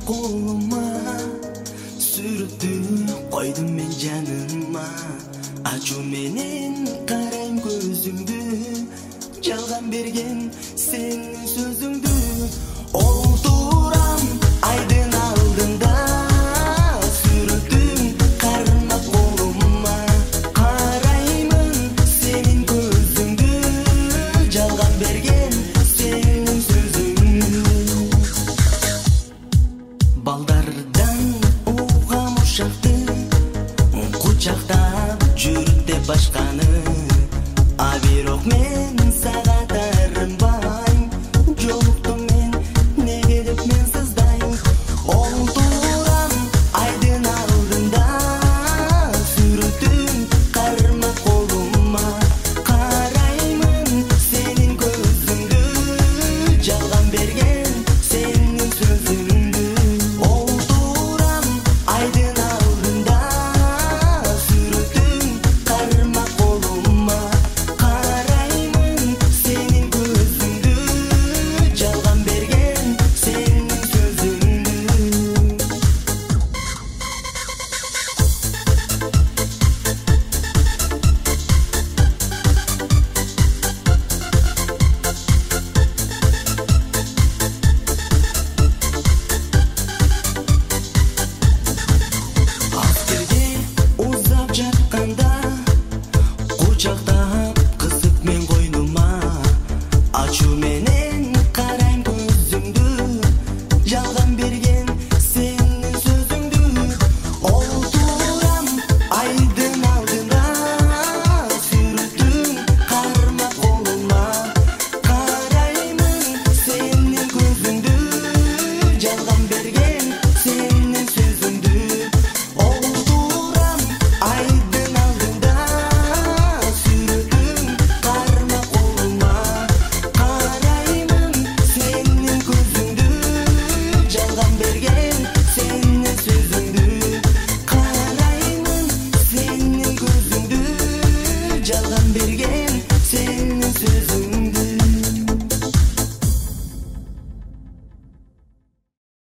колума сүрөттү койдум мен жаныма ачуу менен карайм көзүңдү жалган берген сенин сөзүңдү олтурам айдын алдында сүрөттүң кармап колума караймын сенин көзүңдү жалган берген сенин сөзүңдү балдардан угам ушакты кучактап жүрүп деп башканы а бирок мен сага тарынбайм жолуктум мен неге деп мен сыздайм олтурам айдын алдында сүрөттүң кармап колума караймын сенин көзүңдү жалган берген сенин сөзүңдү олтурам айдын алдында сүрөттүң кармап колума караймын сенин көзүңдү жалган берген сенин сөзүңдү Астерге узап жатканда кучактап кысып мен койнума ачуу менен карайм көзүңдү жалган берген сенин сөзүңдү олтурам айдын алдында сүрөттүң кармап колума караймын сенин көзүңдү жалган берген сенин сөзүңдү олтурам айдын алдында сүрөттүң кармап колума караймын сенин көзүңдү жалган берген сенин сөзүңдү караймын сенин көзүңдү жалган берген сенин сөзүңдү